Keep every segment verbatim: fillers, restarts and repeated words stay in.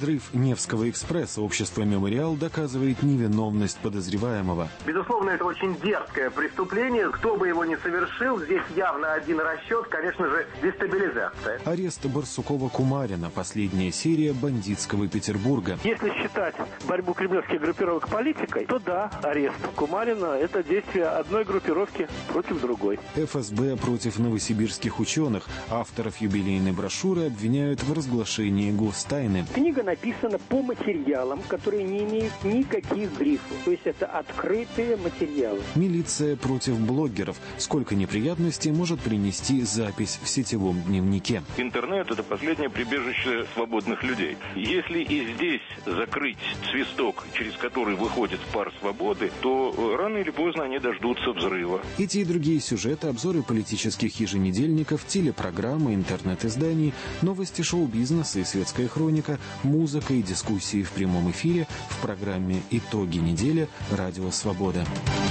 Подрыв Невского экспресса общество «Мемориал» доказывает невиновность подозреваемого. Безусловно, это очень дерзкое преступление. Кто бы его ни совершил, здесь явно один расчет, конечно же, дестабилизация. Арест Барсукова-Кумарина. Последняя серия бандитского Петербурга. Если считать борьбу кремлевских группировок политикой, то да, арест Кумарина – это действие одной группировки против другой. эф эс бэ против новосибирских ученых. Авторов юбилейной брошюры обвиняют в разглашении гостайны. Книга написана по материалам, которые не имеют никаких грифов. То есть это открытые материалы. Милиция против блогеров. Сколько неприятностей может принести запись в сетевом дневнике. Интернет – это последнее прибежище свободных людей. Если и здесь закрыть свисток, через который выходит пар свободы, то рано или поздно они дождутся взрыва. Эти и другие сюжеты, обзоры политических еженедельников, телепрограммы, интернет-изданий, новости шоу-бизнеса и светская хроника, музыка и дискуссии в прямом эфире в программе «Итоги недели» Радио Свобода.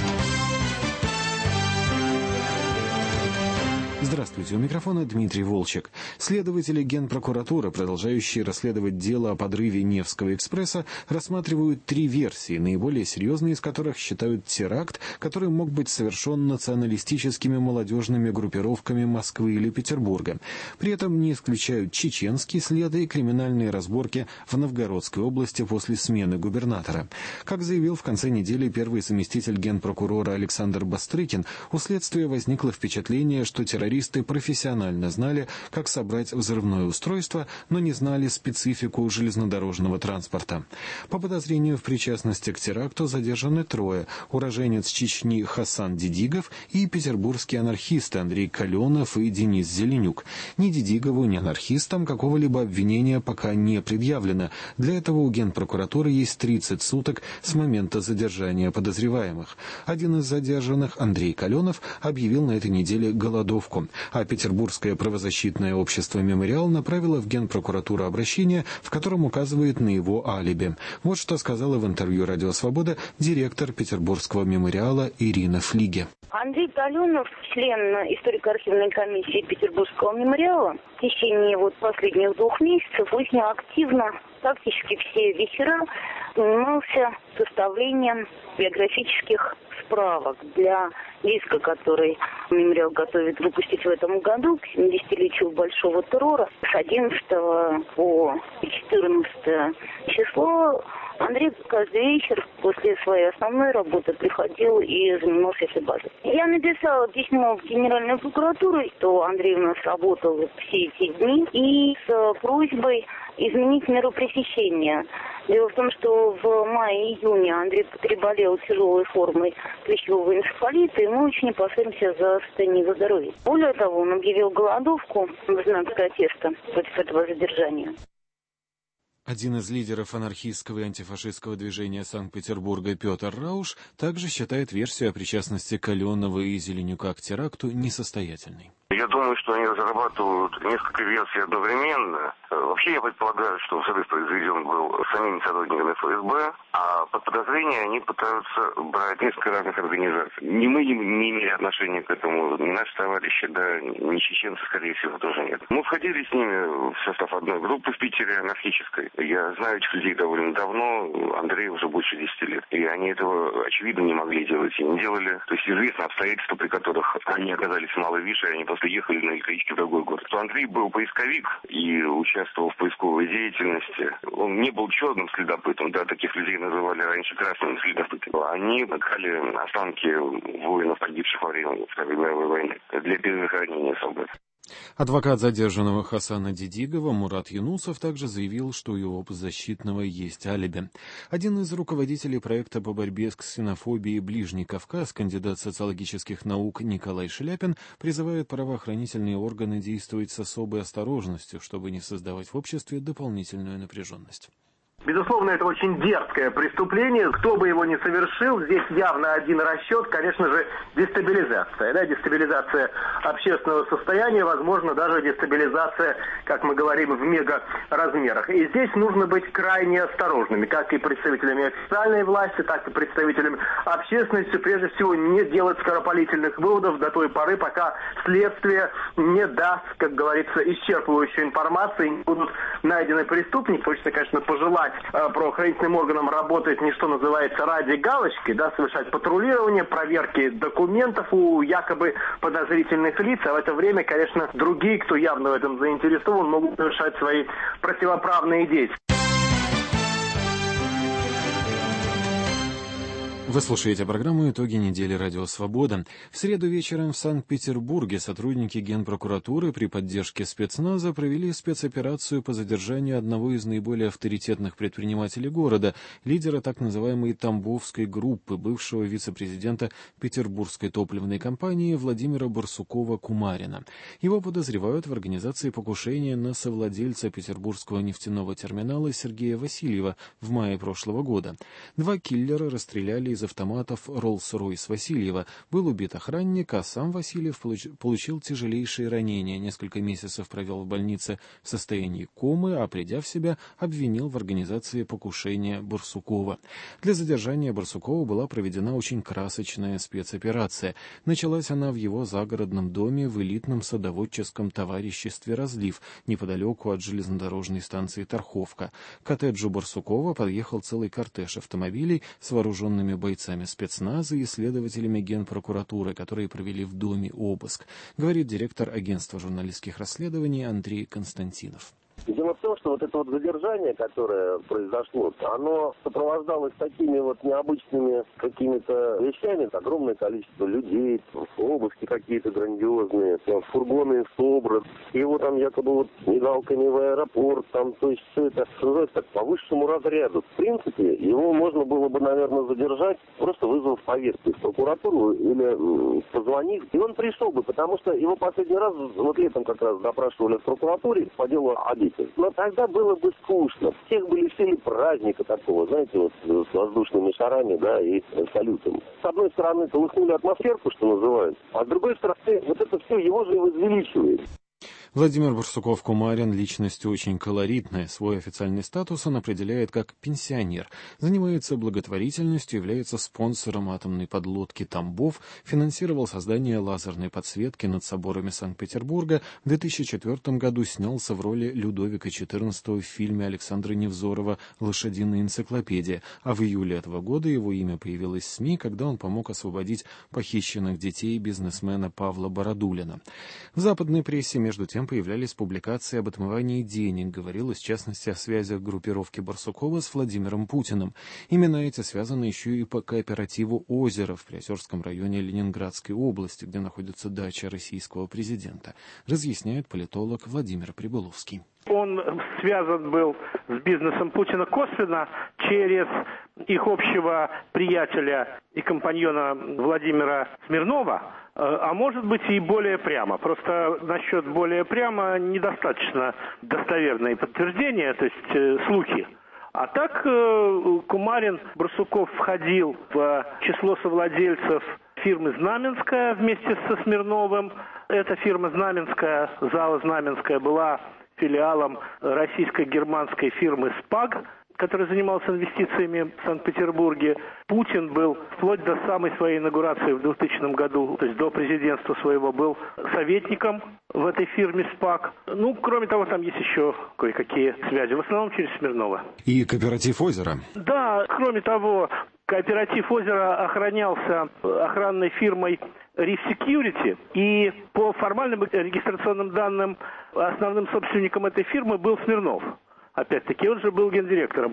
Здравствуйте, у микрофона Дмитрий Волчек. Следователи Генпрокуратуры, продолжающие расследовать дело о подрыве Невского экспресса, рассматривают три версии, наиболее серьезные из которых считают теракт, который мог быть совершен националистическими молодежными группировками Москвы или Петербурга. При этом не исключают чеченские следы и криминальные разборки в Новгородской области после смены губернатора. Как заявил в конце недели первый заместитель генпрокурора Александр Бастрыкин, у следствия возникло впечатление, что террористы профессионально знали, как собрать взрывное устройство, но не знали специфику железнодорожного транспорта. По подозрению в причастности к теракту задержаны трое: уроженец Чечни Хасан Дидигов и петербургские анархисты Андрей Каленов и Денис Зеленюк. Ни Дидигову, ни анархистам какого-либо обвинения пока не предъявлено. Для этого у Генпрокуратуры есть тридцать суток с момента задержания подозреваемых. Один из задержанных, Андрей Каленов, объявил на этой неделе голодовку. А Петербургское правозащитное общество «Мемориал» направило в Генпрокуратуру обращение, в котором указывает на его алиби. Вот что сказала в интервью «Радио Свобода» директор Петербургского «Мемориала» Ирина Флиге. Андрей Каленов, член историко-архивной комиссии Петербургского «Мемориала», в течение вот последних двух месяцев очень активно, практически все вечера, занимался составлением биографических справок для диска, который «Мемориал» готовит выпустить в этом году к семидесятилетию большого террора. С одиннадцатого по четырнадцатое число Андрей каждый вечер после своей основной работы приходил и занимался этой базой. Я написала письмо в Генеральную прокуратуру, что Андрей у нас работал все эти дни, и с просьбой изменить меру пресечения. Дело в том, что в мае-июне Андрей переболел тяжелой формой клещевого энцефалита, и мы очень опасаемся за состояние его здоровья. Более того, он объявил голодовку в знак протеста против этого задержания. Один из лидеров анархистского и антифашистского движения Санкт-Петербурга Петр Рауш также считает версию о причастности Каленова и Зеленюка к теракту несостоятельной. Я думаю, что они разрабатывают несколько версий одновременно. Вообще, я предполагаю, что взрыв произведен был самими сотрудниками эф эс бэ, а под подозрение они пытаются брать несколько разных организаций. Ни мы не, не имели отношения к этому, ни наши товарищи, да, ни чеченцы, скорее всего, тоже нет. Мы входили с ними в состав одной группы в Питере, анархической. Я знаю этих людей довольно давно, Андрею уже больше десяти лет. И они этого, очевидно, не могли делать и не делали. То есть известны обстоятельства, при которых они оказались в Малой Више, они просто ехали на электричке в другой город. То Андрей был поисковик и участвовал в поисковой деятельности. Он не был черным следопытом, да, таких людей называли раньше красными следопытами. Они искали останки воинов, погибших во время Второй мировой войны, для перезахоронения солдат. Адвокат задержанного Хасана Дидигова Мурат Юнусов также заявил, что у его подзащитного есть алиби. Один из руководителей проекта по борьбе с ксенофобией «Ближний Кавказ», кандидат социологических наук Николай Шляпин, призывает правоохранительные органы действовать с особой осторожностью, чтобы не создавать в обществе дополнительную напряженность. Безусловно, это очень дерзкое преступление. Кто бы его ни совершил, здесь явно один расчет, конечно же, дестабилизация. Да? Дестабилизация общественного состояния, возможно, даже дестабилизация, как мы говорим, в мегаразмерах. И здесь нужно быть крайне осторожными, как и представителями официальной власти, так и представителями общественности. Прежде всего, не делать скоропалительных выводов до той поры, пока следствие не даст, как говорится, исчерпывающую информацию, и не будут найдены преступники. Хочется, конечно, пожелать правоохранительным органам работать не что называется ради галочки, да, совершать патрулирование, проверки документов у якобы подозрительных лиц, а в это время, конечно, другие, кто явно в этом заинтересован, могут совершать свои противоправные действия. Вы слушаете программу «Итоги недели. Радио Свобода». В среду вечером в Санкт-Петербурге сотрудники Генпрокуратуры при поддержке спецназа провели спецоперацию по задержанию одного из наиболее авторитетных предпринимателей города, лидера так называемой Тамбовской группы, бывшего вице-президента Петербургской топливной компании Владимира Барсукова-Кумарина. Его подозревают в организации покушения на совладельца Петербургского нефтяного терминала Сергея Васильева в мае прошлого года. Два киллера расстреляли из автоматов Роллс-Ройс Васильева. Был убит охранник, а сам Васильев получ... получил тяжелейшие ранения. Несколько месяцев провел в больнице в состоянии комы, а придя в себя, обвинил в организации покушения Барсукова. Для задержания Барсукова была проведена очень красочная спецоперация. Началась она в его загородном доме в элитном садоводческом товариществе «Разлив», неподалеку от железнодорожной станции Тарховка. К коттеджу Барсукова подъехал целый кортеж автомобилей с вооруженными бойцами бойцами спецназа и следователями Генпрокуратуры, которые провели в доме обыск, говорит директор агентства журналистских расследований Андрей Константинов. Дело в том, что вот это вот задержание, которое произошло, оно сопровождалось такими вот необычными какими-то вещами. Огромное количество людей, обыски какие-то грандиозные, фургоны СОБРа. Его там якобы вот мигалками в аэропорт, там, то есть все это называется так по высшему разряду. В принципе, его можно было бы, наверное, задержать, просто вызвав повестку в прокуратуру или позвонив. И он пришел бы, потому что его последний раз, вот летом как раз допрашивали в прокуратуре по делу Обитель. Но тогда было бы скучно. Всех бы лишили праздника такого, знаете, вот с воздушными шарами, да, и салютом. С одной стороны, колыхнули атмосферку, что называется, а с другой стороны, вот это все его же и возвеличивает. Владимир Барсуков-Кумарин – личность очень колоритная. Свой официальный статус он определяет как пенсионер. Занимается благотворительностью, является спонсором атомной подлодки «Тамбов», финансировал создание лазерной подсветки над соборами Санкт-Петербурга. В две тысячи четвёртом году снялся в роли Людовика четырнадцатого в фильме Александра Невзорова «Лошадиная энциклопедия». А в июле этого года его имя появилось в СМИ, когда он помог освободить похищенных детей бизнесмена Павла Бородулина. В западной прессе, между тем, появлялись публикации об отмывании денег. Говорилось, в частности, о связях группировки Барсукова с Владимиром Путиным. Именно эти связаны еще и по кооперативу «Озеро» в Приозерском районе Ленинградской области, где находится дача российского президента, разъясняет политолог Владимир Прибыловский. Он связан был с бизнесом Путина косвенно через их общего приятеля и компаньона Владимира Смирнова, а может быть и более прямо. Просто насчет более прямо недостаточно достоверные подтверждения, то есть э, слухи. А так э, Кумарин, Барсуков входил в число совладельцев фирмы «Знаменская» вместе со Смирновым. Эта фирма «Знаменская», зала «Знаменская» была филиалом российско-германской фирмы «СПАГ», который занимался инвестициями в Санкт-Петербурге. Путин был вплоть до самой своей инаугурации в двухтысячном году, то есть до президентства своего, был советником в этой фирме «СПАГ». Ну, кроме того, там есть еще кое-какие связи, в основном через Смирнова. И кооператив «Озеро». Да, кроме того, кооператив «Озеро» охранялся охранной фирмой Reef Security, и по формальным регистрационным данным основным собственником этой фирмы был Смирнов. Опять-таки, он же был гендиректором.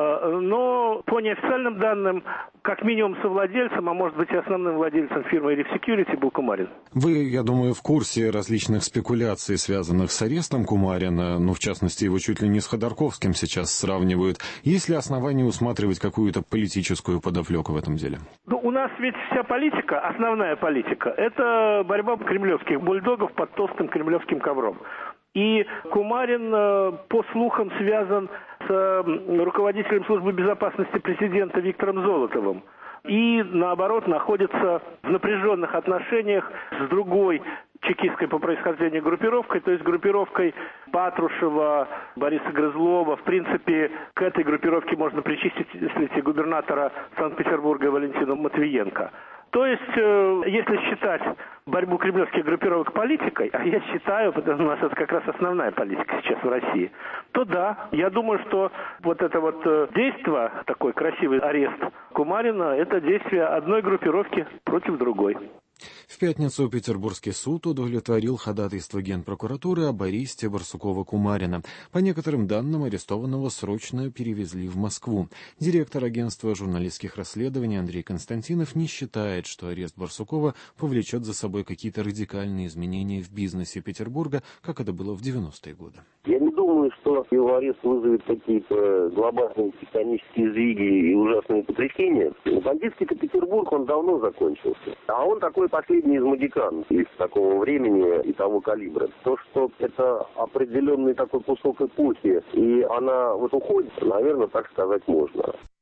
Но по неофициальным данным, как минимум совладельцем, а может быть и основным владельцем фирмы Reef Security был Кумарин. Вы, я думаю, в курсе различных спекуляций, связанных с арестом Кумарина, ну, в частности, его чуть ли не с Ходорковским сейчас сравнивают. Есть ли основания усматривать какую-то политическую подоплеку в этом деле? Ну, у нас ведь вся политика, основная политика, это борьба кремлевских бульдогов под толстым кремлевским ковром. И Кумарин, по слухам, связан с руководителем службы безопасности президента Виктором Золотовым. И, наоборот, находится в напряженных отношениях с другой чекистской по происхождению группировкой, то есть группировкой Патрушева, Бориса Грызлова. В принципе, к этой группировке можно причислить, если губернатора Санкт-Петербурга Валентину Матвиенко. То есть, э, если считать борьбу кремлевских группировок политикой, а я считаю, потому что у нас это как раз основная политика сейчас в России, то да, я думаю, что вот это вот э, действие, такой красивый арест Кумарина, это действие одной группировки против другой. В пятницу Петербургский суд удовлетворил ходатайство Генпрокуратуры об аресте Барсукова-Кумарина. По некоторым данным, арестованного срочно перевезли в Москву. Директор агентства журналистских расследований Андрей Константинов не считает, что арест Барсукова повлечет за собой какие-то радикальные изменения в бизнесе Петербурга, как это было в девяностые годы. Я не думаю, что его арест вызовет какие-то глобальные тектонические сдвиги и ужасные потрясения. Бандитский-то Петербург, он давно закончился. А он такой последний из магикан из такого времени и того калибра. То, что это определенный такой кусок эпохи, и она вот уходит, наверное, так сказать можно.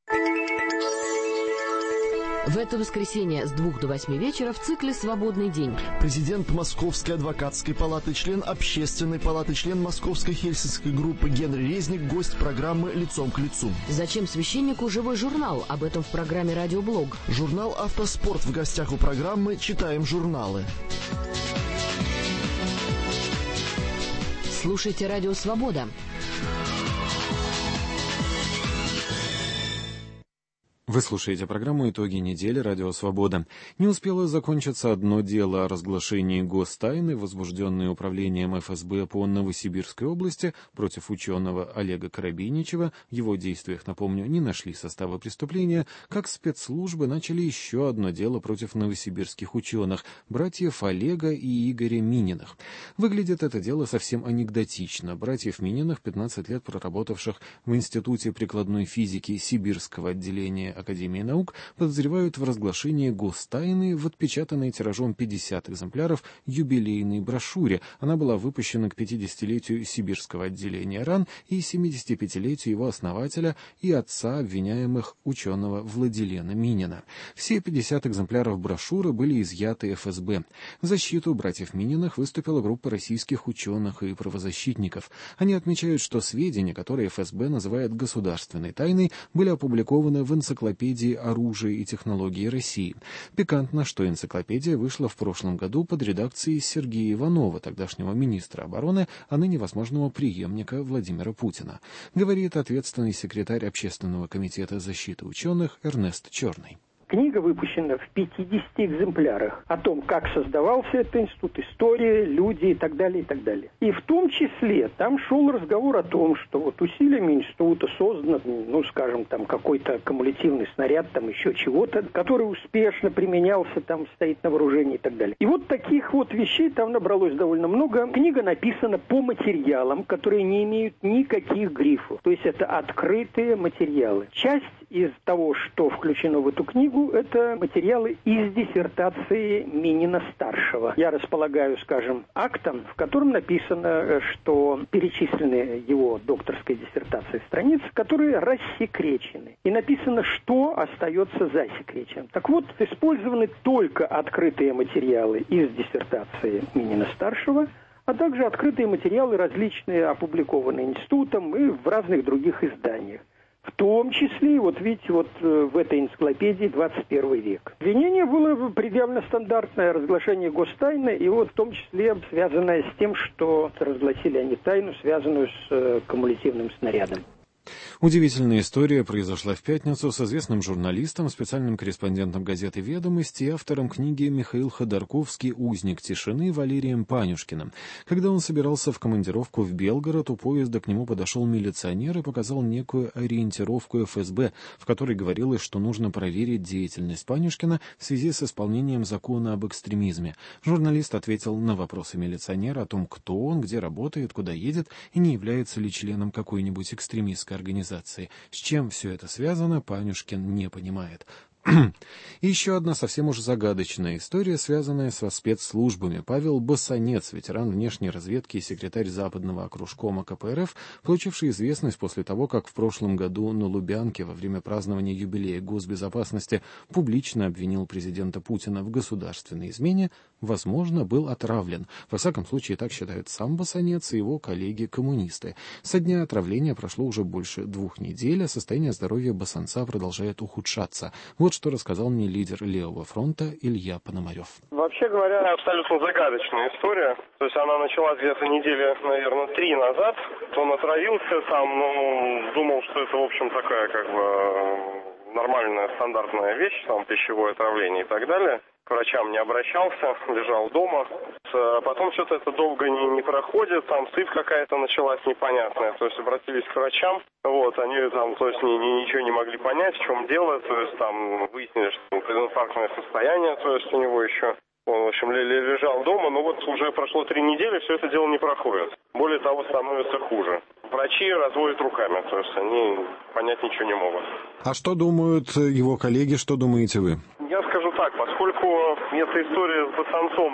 В это воскресенье с двух до восьми вечера в цикле «Свободный день». Президент Московской адвокатской палаты, член Общественной палаты, член Московской хельсинской группы Генри Резник, гость программы «Лицом к лицу». Зачем священнику живой журнал? Об этом в программе «Радиоблог». Журнал «Автоспорт» в гостях у программы «Читаем журналы». Слушайте «Радио Свобода». Вы слушаете программу «Итоги недели. Радио Свобода». Не успело закончиться одно дело о разглашении гостайны, возбужденное управлением эф эс бэ по Новосибирской области против ученого Олега Коробейничева. В его действиях, напомню, не нашли состава преступления, как спецслужбы начали еще одно дело против новосибирских ученых, братьев Олега и Игоря Мининых. Выглядит это дело совсем анекдотично. Братьев Мининых, пятнадцать лет проработавших в Институте прикладной физики Сибирского отделения Академии наук, подозревают в разглашении гостайны в отпечатанной тиражом пятьдесят экземпляров юбилейной брошюре. Она была выпущена к пятидесятилетию Сибирского отделения РАН и семидесятипятилетию его основателя и отца обвиняемых ученого Владилена Минина. Все пятьдесят экземпляров брошюры были изъяты эф эс бэ. В защиту братьев Мининых выступила группа российских ученых и правозащитников. Они отмечают, что сведения, которые эф эс бэ называет государственной тайной, были опубликованы в энциклопедии энциклопедии оружия и технологий России. Пикантно, что энциклопедия вышла в прошлом году под редакцией Сергея Иванова, тогдашнего министра обороны, а ныне возможного преемника Владимира Путина, говорит ответственный секретарь Общественного комитета защиты ученых Эрнест Черный. Книга выпущена в пятидесяти экземплярах о том, как создавался этот институт, история, люди и так далее, и так далее. И в том числе там шел разговор о том, что вот усилиями института создан, ну, скажем, там какой-то кумулятивный снаряд, там еще чего-то, который успешно применялся, там стоит на вооружении и так далее. И вот таких вот вещей там набралось довольно много. Книга написана по материалам, которые не имеют никаких грифов. То есть это открытые материалы. Часть из того, что включено в эту книгу, это материалы из диссертации Минина-старшего. Я располагаю, скажем, актом, в котором написано, что перечислены его докторской диссертации страницы, которые рассекречены. И написано, что остается засекреченным. Так вот, использованы только открытые материалы из диссертации Минина-старшего, а также открытые материалы различные, опубликованные институтом и в разных других изданиях. В том числе, вот видите, вот в этой энциклопедии двадцать первый век. Обвинение было предъявлено стандартное разглашение гостайны, и вот в том числе связанное с тем, что разгласили они тайну, связанную с кумулятивным снарядом. Удивительная история произошла в пятницу с известным журналистом, специальным корреспондентом газеты «Ведомости» и автором книги Михаил Ходорковский «Узник тишины» Валерием Панюшкиным. Когда он собирался в командировку в Белгород, у поезда к нему подошел милиционер и показал некую ориентировку эф эс бэ, в которой говорилось, что нужно проверить деятельность Панюшкина в связи с исполнением закона об экстремизме. Журналист ответил на вопросы милиционера о том, кто он, где работает, куда едет и не является ли членом какой-нибудь экстремистской организации. С чем все это связано, Панюшкин не понимает. И еще одна совсем уж загадочная история, связанная со спецслужбами. Павел Басанец, ветеран внешней разведки и секретарь Западного окружкома ка пэ эр эф, получивший известность после того, как в прошлом году на Лубянке во время празднования юбилея госбезопасности публично обвинил президента Путина в государственной измене, возможно, был отравлен. Во всяком случае, так считают сам Басанец и его коллеги-коммунисты. Со дня отравления прошло уже больше двух недель, а состояние здоровья Басанца продолжает ухудшаться. Вот что рассказал мне лидер Левого фронта Илья Пономарев. Вообще говоря, абсолютно загадочная история. То есть она началась где-то недели, наверное, три назад. Он отравился сам, ну, думал, что это, в общем, такая, как бы, нормальная, стандартная вещь, там, пищевое отравление и так далее. К врачам не обращался, лежал дома. Потом что-то это долго не, не проходит, там сыпь какая-то началась непонятная. То есть обратились к врачам, вот, они там, то есть ни, ни, ничего не могли понять, в чем дело. То есть там выяснили, что прединфарктное состояние, то есть у него еще. Он, в общем, лежал дома, но вот уже прошло три недели, все это дело не проходит. Более того, становится хуже. Врачи разводят руками, то есть они понять ничего не могут. А что думают его коллеги, что думаете вы? Я скажу так, поскольку эта история с Басанцом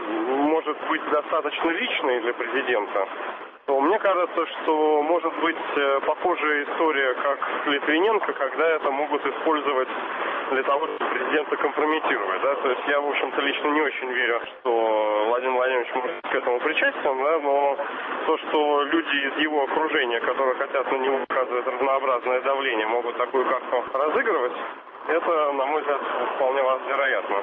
может быть достаточно личной для президента, то мне кажется, что может быть похожая история, как с Литвиненко, когда это могут использовать для того, чтобы президента компрометировать. Да? То есть я, в общем-то, лично не очень верю, что Владимир Владимирович может быть к этому причастен, да? Но то, что люди из его окружения, которые хотят на него оказывать разнообразное давление, могут такую карту разыгрывать, это, на мой взгляд, вполне вероятно.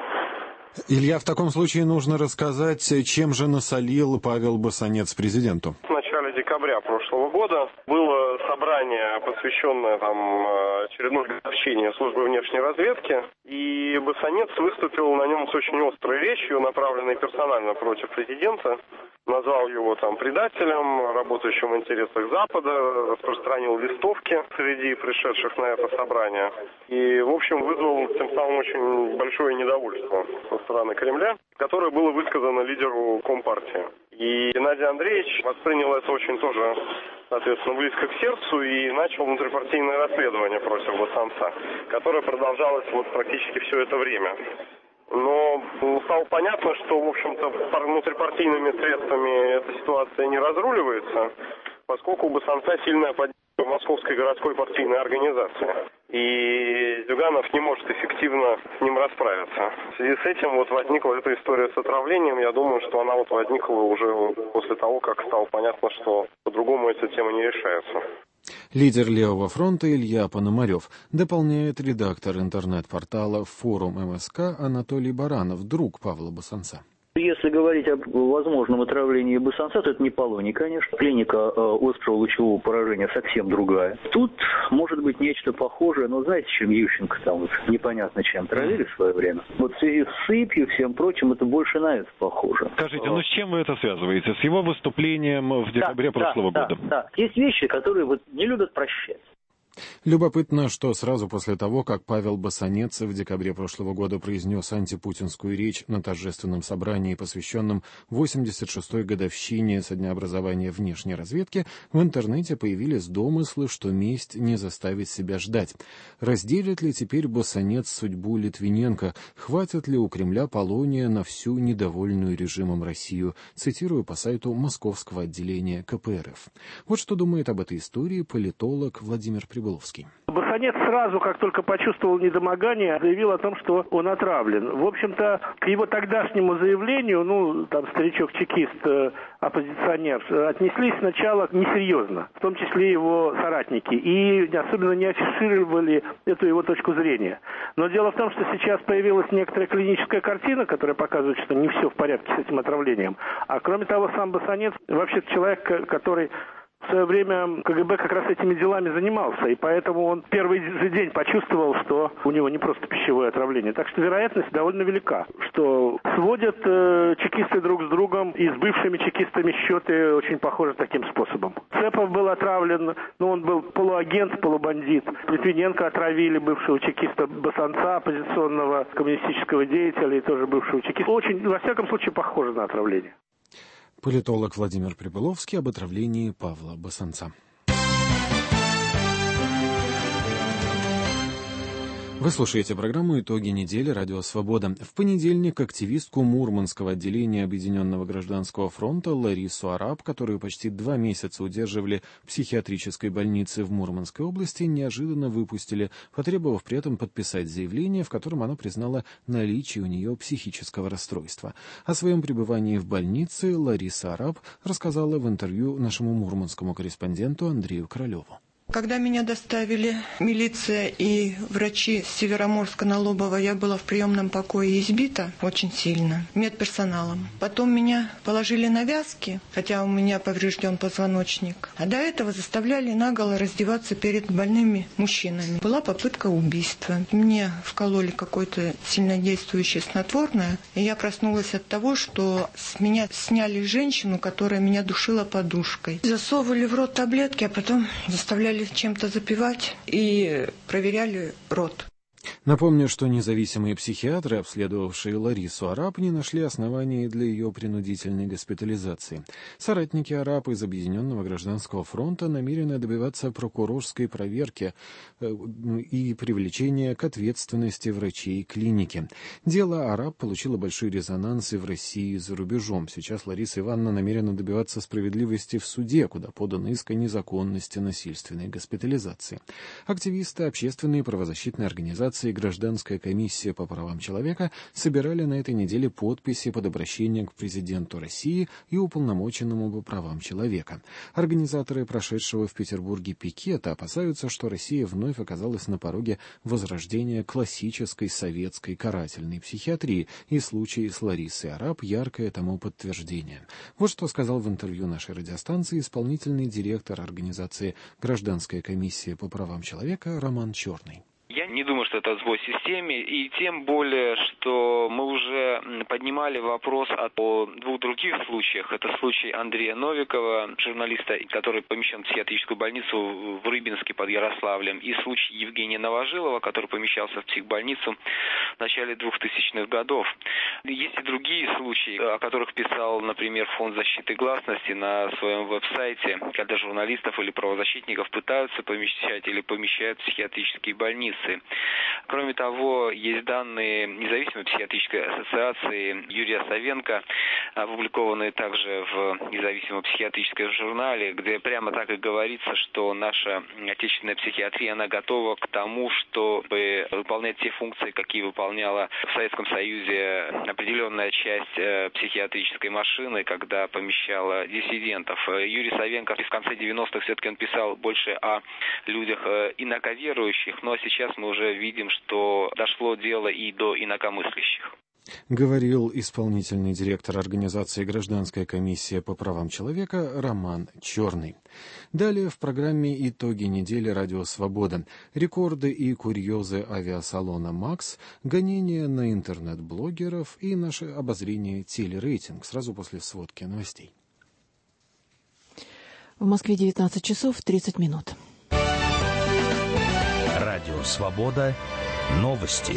Илья, в таком случае нужно рассказать, чем же насолил Павел Басанец президенту. В начале декабря прошлого года было собрание, посвященное там очередной годовщине службы внешней разведки, и Басанец выступил на нем с очень острой речью, направленной персонально против президента. Назвал его там предателем, работающим в интересах Запада, распространил листовки среди пришедших на это собрание. И, в общем, вызвал тем самым очень большое недовольство со стороны Кремля, которое было высказано лидеру Компартии. И Геннадий Андреевич воспринял это очень тоже, соответственно, близко к сердцу и начал внутрипартийное расследование против Басанца, которое продолжалось вот практически все это время. Но стало понятно, что, в общем-то, внутрипартийными средствами эта ситуация не разруливается, поскольку у Басанца сильная поддержка в Московской городской партийной организации. И Зюганов не может эффективно с ним расправиться. В связи с этим вот возникла эта история с отравлением. Я думаю, что она вот возникла уже после того, как стало понятно, что по-другому эта тема не решается. Лидер Левого фронта Илья Пономарев. Дополняет редактор интернет-портала «Форум эм эс ка» Анатолий Баранов, друг Павла Басанца. Если говорить об возможном отравлении Басанца, то это не полоний, конечно. Клиника э, острого лучевого поражения совсем другая. Тут может быть нечто похожее, но знаете, чем Ющенко там вот непонятно чем травили в свое время. Вот в связи с сыпью и всем прочим, это больше на это похоже. Скажите, ну с чем вы это связываете? С его выступлением в декабре да, прошлого да, года? Да, да. Есть вещи, которые вот не любят прощать. Любопытно, что сразу после того, как Павел Басанец в декабре прошлого года произнес антипутинскую речь на торжественном собрании, посвященном восемьдесят шестой годовщине со дня образования внешней разведки, в интернете появились домыслы, что месть не заставит себя ждать. Разделит ли теперь Басанец судьбу Литвиненко? Хватит ли у Кремля полония на всю недовольную режимом Россию? Цитирую по сайту Московского отделения ка пэ эр эф. Вот что думает об этой истории политолог Владимир Прибыловский. Басанец сразу, как только почувствовал недомогание, заявил о том, что он отравлен. В общем-то, к его тогдашнему заявлению, ну, там, старичок-чекист, э, оппозиционер, отнеслись сначала несерьезно, в том числе его соратники, и особенно не афишировали эту его точку зрения. Но дело в том, что сейчас появилась некоторая клиническая картина, которая показывает, что не все в порядке с этим отравлением. А кроме того, сам Басанец вообще человек, который в свое время ка гэ бэ как раз этими делами занимался, и поэтому он первый же день почувствовал, что у него не просто пищевое отравление. Так что вероятность довольно велика, что сводят э, чекисты друг с другом, и с бывшими чекистами счеты очень похожи таким способом. Цепов был отравлен, но он был полуагент, полубандит. Литвиненко отравили, бывшего чекиста Басанца, оппозиционного коммунистического деятеля и тоже бывшего чекиста. Очень, во всяком случае, похоже на отравление. Политолог Владимир Прибыловский об отравлении Павла Басанца. Вы слушаете программу «Итоги недели. Радио Свобода». В понедельник активистку Мурманского отделения Объединенного гражданского фронта Ларису Арап, которую почти два месяца удерживали в психиатрической больнице в Мурманской области, неожиданно выпустили, потребовав при этом подписать заявление, в котором она признала наличие у нее психического расстройства. О своем пребывании в больнице Лариса Арап рассказала в интервью нашему мурманскому корреспонденту Андрею Королеву. Когда меня доставили милиция и врачи с Североморска на Лобово, я была в приемном покое избита очень сильно медперсоналом. Потом меня положили на вязки, хотя у меня поврежден позвоночник. А до этого заставляли наголо раздеваться перед больными мужчинами. Была попытка убийства. Мне вкололи какое-то сильнодействующее снотворное, и я проснулась от того, что с меня сняли женщину, которая меня душила подушкой. Засовывали в рот таблетки, а потом заставляли чем-то запивать и проверяли рот. Напомню, что независимые психиатры, обследовавшие Ларису Арап, не нашли оснований для ее принудительной госпитализации. Соратники Арап из Объединенного гражданского фронта намерены добиваться прокурорской проверки и привлечения к ответственности врачей клиники. Дело Арап получило большой резонанс и в России, и за рубежом. Сейчас Лариса Ивановна намерена добиваться справедливости в суде, куда подан иск о незаконности насильственной госпитализации. Активисты, общественные правозащитные организации и Гражданская комиссия по правам человека собирали на этой неделе подписи под обращением к президенту России и уполномоченному по правам человека. Организаторы прошедшего в Петербурге пикета опасаются, что Россия вновь оказалась на пороге возрождения классической советской карательной психиатрии, и случай с Ларисой Арап — яркое тому подтверждение. Вот что сказал в интервью нашей радиостанции исполнительный директор организации «Гражданская комиссия по правам человека» Роман Черный. Я не думаю, что это сбой в системе, и тем более, что мы уже поднимали вопрос о двух других случаях. Это случай Андрея Новикова, журналиста, который помещен в психиатрическую больницу в Рыбинске под Ярославлем, и случай Евгения Новожилова, который помещался в психбольницу в начале двухтысячных годов. Есть и другие случаи, о которых писал, например, Фонд защиты гласности на своем веб-сайте, когда журналистов или правозащитников пытаются помещать или помещают в психиатрические больницы. Кроме того, есть данные независимой психиатрической ассоциации Юрия Савенко, опубликованные также в независимом психиатрическом журнале, где прямо так и говорится, что наша отечественная психиатрия, она готова к тому, чтобы выполнять те функции, какие выполняла в Советском Союзе определенная часть психиатрической машины, когда помещала диссидентов. Юрий Савенко в конце девяностых все-таки он писал больше о людях инаковерующих, но сейчас мы уже видим, что дошло дело и до инакомыслящих. Говорил исполнительный директор организации «Гражданская комиссия по правам человека» Роман Черный. Далее в программе «Итоги недели. Радио Свобода». Рекорды и курьезы авиасалона «Макс», гонения на интернет-блогеров и наше обозрение телерейтинг. Сразу после сводки новостей. В Москве девятнадцать часов тридцать минут. Радио «Свобода». Новости.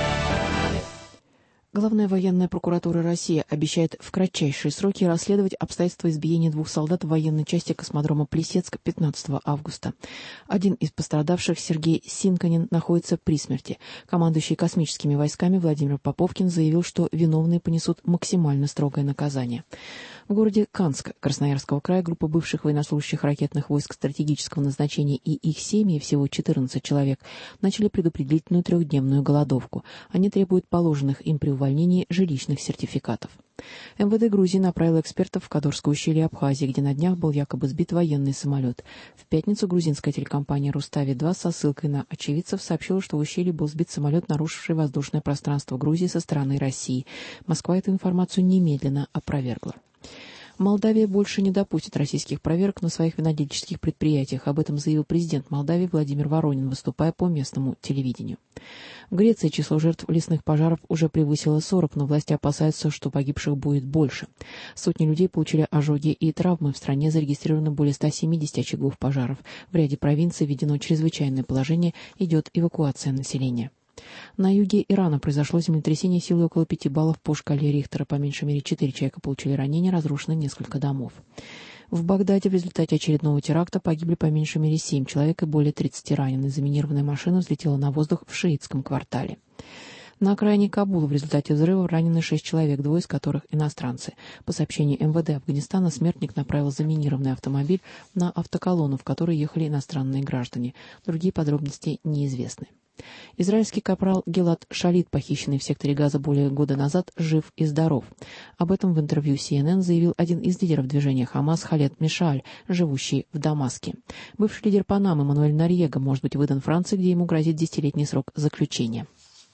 Главная военная прокуратура России обещает в кратчайшие сроки расследовать обстоятельства избиения двух солдат в военной части космодрома Плесецк пятнадцатого августа. Один из пострадавших, Сергей Синканин, находится при смерти. Командующий космическими войсками Владимир Поповкин заявил, что виновные понесут максимально строгое наказание. В городе Канск Красноярского края группа бывших военнослужащих ракетных войск стратегического назначения и их семьи, всего четырнадцать человек, начали предупредительную трехдневную голодовку. Они требуют положенных им при увольнении жилищных сертификатов. эм вэ дэ Грузии направила экспертов в Кадорское ущелье Абхазии, где на днях был якобы сбит военный самолет. В пятницу грузинская телекомпания «Рустави-два» со ссылкой на очевидцев сообщила, что в ущелье был сбит самолет, нарушивший воздушное пространство Грузии со стороны России. Москва эту информацию немедленно опровергла. Молдавия больше не допустит российских проверок на своих винодельческих предприятиях. Об этом заявил президент Молдавии Владимир Воронин, выступая по местному телевидению. В Греции число жертв лесных пожаров уже превысило сорок, но власти опасаются, что погибших будет больше. Сотни людей получили ожоги и травмы. В стране зарегистрировано более ста семидесяти очагов пожаров. В ряде провинций введено чрезвычайное положение, идет эвакуация населения. На юге Ирана произошло землетрясение силой около пяти баллов по шкале Рихтера. По меньшей мере четыре человека получили ранения, разрушено несколько домов. В Багдаде в результате очередного теракта погибли по меньшей мере семь человек и более тридцати ранены. Заминированная машина взлетела на воздух в шиитском квартале. На окраине Кабула в результате взрыва ранены шесть человек, двое из которых иностранцы. По сообщению эм вэ дэ Афганистана, смертник направил заминированный автомобиль на автоколонну, в которой ехали иностранные граждане. Другие подробности неизвестны. Израильский капрал Гилад Шалит, похищенный в секторе Газа более года назад, жив и здоров. Об этом в интервью си эн эн заявил один из лидеров движения Хамас Халед Мишаль, живущий в Дамаске. Бывший лидер Панамы Мануэль Норьего может быть выдан Франции, где ему грозит десятилетний срок заключения.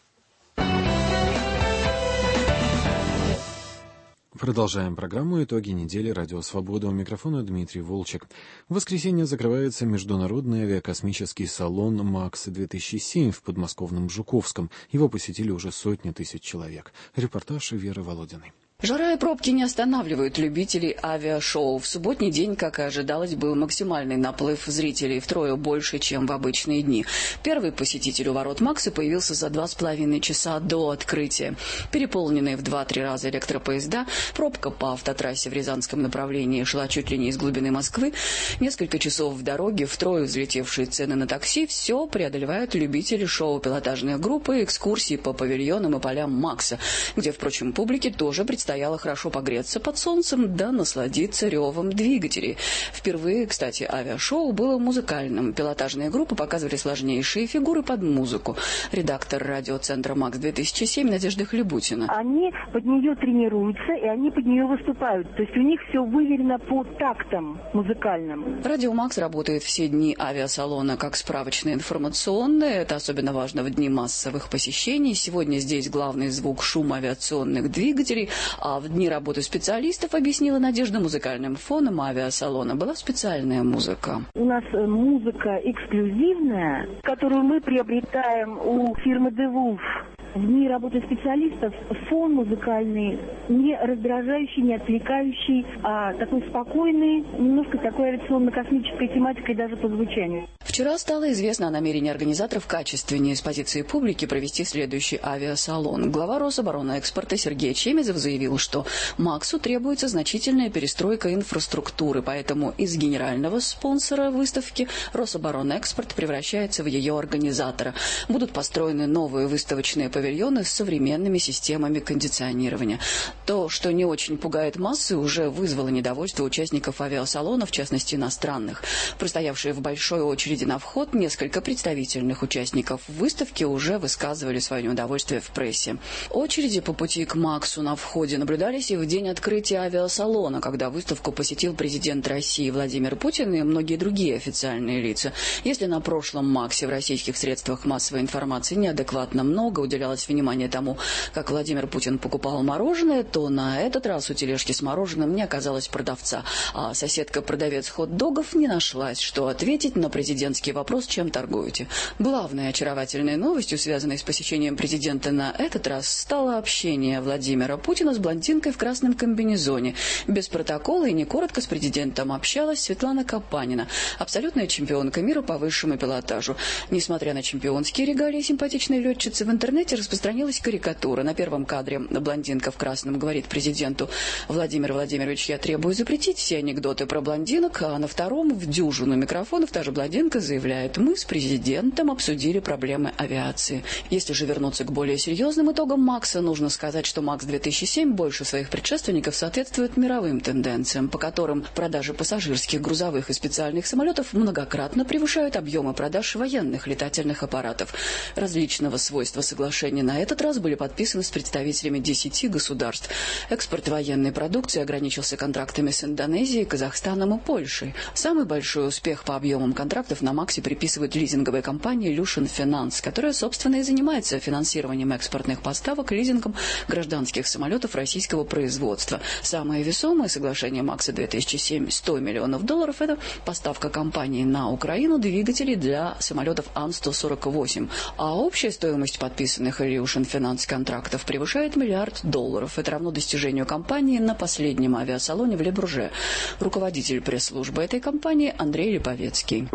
Продолжаем программу «Итоги недели. Радио Свобода». У микрофона Дмитрий Волчек. В воскресенье закрывается международный авиакосмический салон МАКС-две тысячи семь в подмосковном Жуковском. Его посетили уже сотни тысяч человек. Репортаж Веры Володиной. Жара и пробки не останавливают любителей авиашоу. В субботний день, как и ожидалось, был максимальный наплыв зрителей, втрое больше, чем в обычные дни. Первый посетитель у ворот МАКСа появился за два с половиной часа до открытия. Переполненные в два-три раза электропоезда, пробка по автотрассе в Рязанском направлении шла чуть ли не из глубины Москвы, несколько часов в дороге, втрое взлетевшие цены на такси — все преодолевают любители шоу, пилотажные группы, экскурсии по павильонам и полям МАКСа, где, впрочем, публике тоже предстоит Стояло хорошо погреться под солнцем, да насладиться ревом двигателей. Впервые, кстати, авиашоу было музыкальным. Пилотажные группы показывали сложнейшие фигуры под музыку. Редактор радиоцентра МАКС-две тысячи семь Надежда Хлебутина. Они под нее тренируются, и они под нее выступают. То есть у них все выверено по тактам музыкальным. Радио МАКС работает все дни авиасалона как справочно-информационное. Это особенно важно в дни массовых посещений. Сегодня здесь главный звук — шум авиационных двигателей. А в дни работы специалистов, объяснила Надежда, музыкальным фоном авиасалона была специальная музыка. У нас музыка эксклюзивная, которую мы приобретаем у фирмы DeWolf. В дни работы специалистов фон музыкальный не раздражающий, не отвлекающий, а такой спокойный, немножко такой авиационно-космической тематикой даже по звучанию. Вчера стало известно о намерении организаторов качественнее с позиции публики провести следующий авиасалон. Глава Рособоронэкспорта Сергей Чемезов заявил, что МАКСу требуется значительная перестройка инфраструктуры, поэтому из генерального спонсора выставки Рособоронэкспорт превращается в ее организатора. Будут построены новые выставочные павильоны с современными системами кондиционирования. То, что не очень пугает массы, уже вызвало недовольство участников авиасалона, в частности иностранных. Простоявшие в большой очереди на вход несколько представительных участников выставки уже высказывали свое неудовольствие в прессе. Очереди по пути к МАКСу на входе наблюдались и в день открытия авиасалона, когда выставку посетил президент России Владимир Путин и многие другие официальные лица. Если на прошлом МАКСе в российских средствах массовой информации неадекватно много уделялось внимание тому, как Владимир Путин покупал мороженое, то на этот раз у тележки с мороженым не оказалось продавца, а соседка-продавец хот-догов не нашлась, что ответить на президентский вопрос, чем торгуете. Главной очаровательной новостью, связанной с посещением президента на этот раз, стало общение Владимира Путина с блондинкой в красном комбинезоне. Без протокола и не коротко с президентом общалась Светлана Капанина, абсолютная чемпионка мира по высшему пилотажу. Несмотря на чемпионские регалии симпатичной летчицы, в интернете распространилась карикатура. На первом кадре блондинка в красном говорит президенту: «Владимир Владимирович, я требую запретить все анекдоты про блондинок», а на втором в дюжину микрофонов та же блондинка заявляет: «Мы с президентом обсудили проблемы авиации». Если же вернуться к более серьезным итогам МАКСа, нужно сказать, что МАКС-две тысячи семь больше своих предшественников соответствует мировым тенденциям, по которым продажи пассажирских, грузовых и специальных самолетов многократно превышают объемы продаж военных летательных аппаратов. Различного свойства соглашения на этот раз были подписаны с представителями десяти государств. Экспорт военной продукции ограничился контрактами с Индонезией, Казахстаном и Польшей. Самый большой успех по объемам контрактов на МАКСе приписывают лизинговой компании Люшин Финанс, которая, собственно, и занимается финансированием экспортных поставок, лизингом гражданских самолетов российского производства. Самое весомое соглашение МАКСа-две тысячи семь — сто миллионов долларов – это поставка компании на Украину двигателей для самолетов Ан сто сорок восемь, а общая стоимость подписанных Люшин Финанс контрактов превышает миллиард долларов. Это равно достижению компании на последнем авиасалоне в Ле-Бурже. Руководитель пресс-службы этой компании Андрей Липовецкий. Говорить о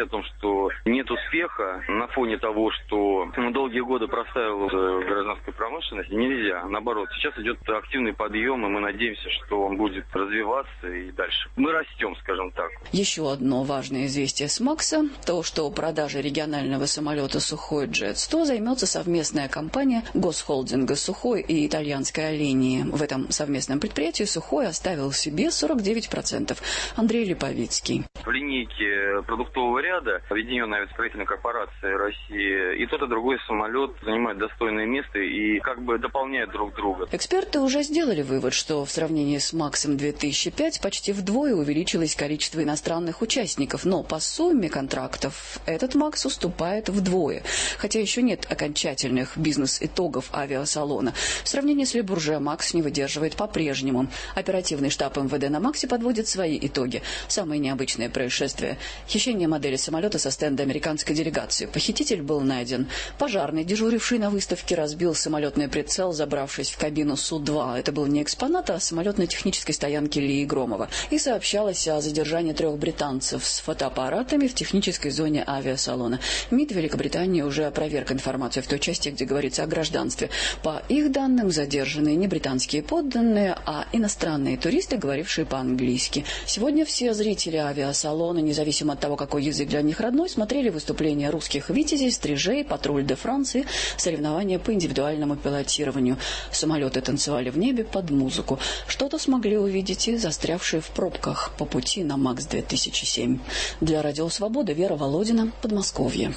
том, что нет успеха на фоне того, что ну, долгие годы проставил гражданскую промышленность, нельзя. Наоборот, сейчас идет активный подъем, и мы надеемся, что он будет развиваться и дальше. Мы растем, скажем так. Еще одно важное известие с МАКСа – то, что продажей регионального самолета «Сухой Джет сто» займется совместная компания госхолдинга «Сухой» и итальянской «Алинии». В этом совместном предприятии «Сухой» оставил себе сорок девять процентов. Андрей Липовицкий. В линейке продуктового ряда Объединенной авиастроительной корпорации России и тот, и другой самолет занимают достойное место и как бы дополняют друг друга. Эксперты уже сделали вывод, что в сравнении с МАКСом две тысячи пять почти вдвое увеличилось количество иностранных участников, но по сумме контрактов этот МАКС уступает вдвое. Хотя еще нет окончательных бизнес-итогов авиасалона. В сравнении с Ле Бурже МАКС не выдерживает по-прежнему. Оперативный штаб эм вэ дэ на МАКСе подводит свои итоги. Самое необычное происшествие – хищение модели самолета со стенда американской делегации. Похититель был найден. Пожарный, дежуривший на выставке, разбил самолетный прицел, забравшись в кабину Су два. Это был не экспонат, а самолет на технической стоянке Ильи Громова. И сообщалось о задержании трех британцев с фотоаппаратами в технической зоне авиасалона. МИД Великобритании уже опроверг информацию в той части, где говорится о гражданстве. По их данным, задержанные не британские подданные, а иностранные туристы, говорившие по-английски. Сегодня все зрители авиасалона, независимо от того, какой язык для них родной, смотрели выступления русских витязей, стрижей, патруль де Франции, соревнования по индивидуальному пилотированию. Самолеты танцевали в небе под музыку. Что-то смогли увидеть и застрявшие в пробках по пути на МАКС две тысячи семь. Для Радио Свобода Вера Володина, Подмосковье.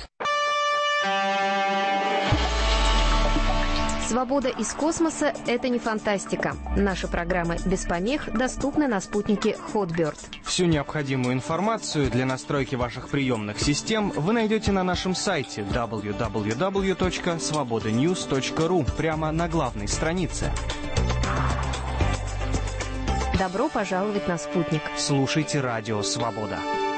Свобода из космоса – это не фантастика. Наши программы без помех доступны на спутнике Hotbird. Всю необходимую информацию для настройки ваших приемных систем вы найдете на нашем сайте дабл ю дабл ю дабл ю точка свобода ньюс точка ру прямо на главной странице. Добро пожаловать на спутник. Слушайте Радио Свобода.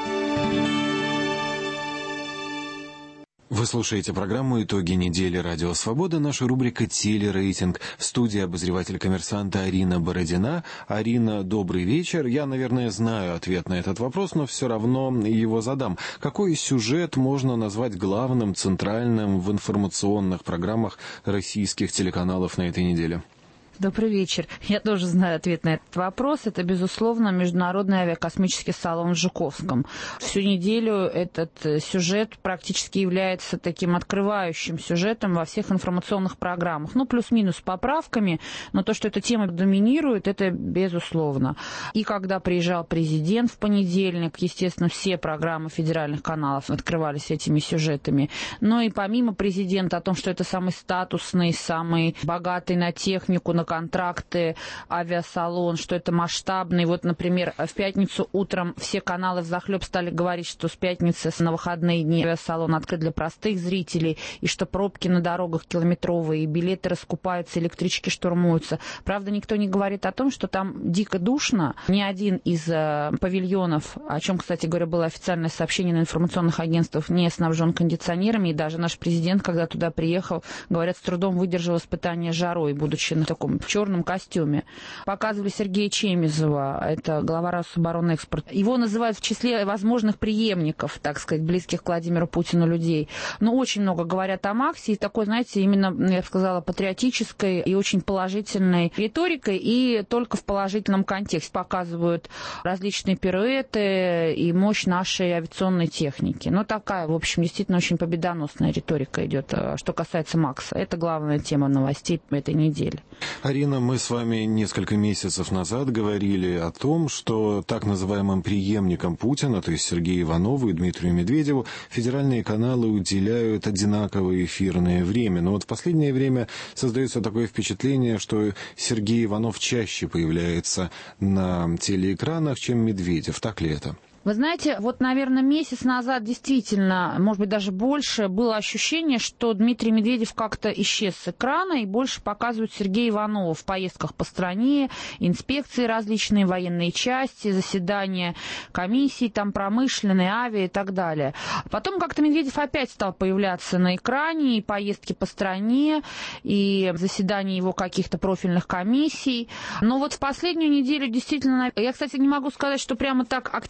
Вы слушаете программу «Итоги недели. Радио Свобода». Наша рубрика «Телерейтинг». В студии обозреватель «Коммерсанта» Арина Бородина. Арина, добрый вечер. Я, наверное, знаю ответ на этот вопрос, но все равно его задам. Какой сюжет можно назвать главным, центральным в информационных программах российских телеканалов на этой неделе? Добрый вечер. Я тоже знаю ответ на этот вопрос. Это, безусловно, Международный авиакосмический салон в Жуковском. Всю неделю этот сюжет практически является таким открывающим сюжетом во всех информационных программах. Ну, плюс-минус с поправками, но то, что эта тема доминирует, это безусловно. И когда приезжал президент в понедельник, естественно, все программы федеральных каналов открывались этими сюжетами. Но и помимо президента о том, что это самый статусный, самый богатый на технику, на контракты авиасалон, что это масштабный. Вот, например, в пятницу утром все каналы взахлеб стали говорить, что с пятницы на выходные дни авиасалон открыт для простых зрителей, и что пробки на дорогах километровые, и билеты раскупаются, электрички штурмуются. Правда, никто не говорит о том, что там дико душно. Ни один из э, павильонов, о чем, кстати говоря, было официальное сообщение на информационных агентствах, не снабжен кондиционерами, и даже наш президент, когда туда приехал, говорят, с трудом выдержал испытание жарой, будучи на таком в черном костюме. Показывали Сергея Чемезова, это глава Рособоронэкспорта. Его называют в числе возможных преемников, так сказать, близких к Владимиру Путину людей. Но очень много говорят о МАКСе, и такой, знаете, именно, я бы сказала, патриотической и очень положительной риторикой, и только в положительном контексте показывают различные пируэты и мощь нашей авиационной техники. Но такая, в общем, действительно очень победоносная риторика идет, что касается МАКСа. Это главная тема новостей этой недели. Арина, мы с вами несколько месяцев назад говорили о том, что так называемым преемникам Путина, то есть Сергею Иванову и Дмитрию Медведеву, федеральные каналы уделяют одинаковое эфирное время. Но вот в последнее время создается такое впечатление, что Сергей Иванов чаще появляется на телеэкранах, чем Медведев. Так ли это? Вы знаете, вот, наверное, месяц назад действительно, может быть, даже больше, было ощущение, что Дмитрий Медведев как-то исчез с экрана и больше показывают Сергея Иванова в поездках по стране, инспекции различные, военные части, заседания комиссий, там, промышленные, авиа и так далее. Потом как-то Медведев опять стал появляться на экране, и поездки по стране, и заседания его каких-то профильных комиссий. Но вот в последнюю неделю действительно, я, кстати, не могу сказать, что прямо так активно показывают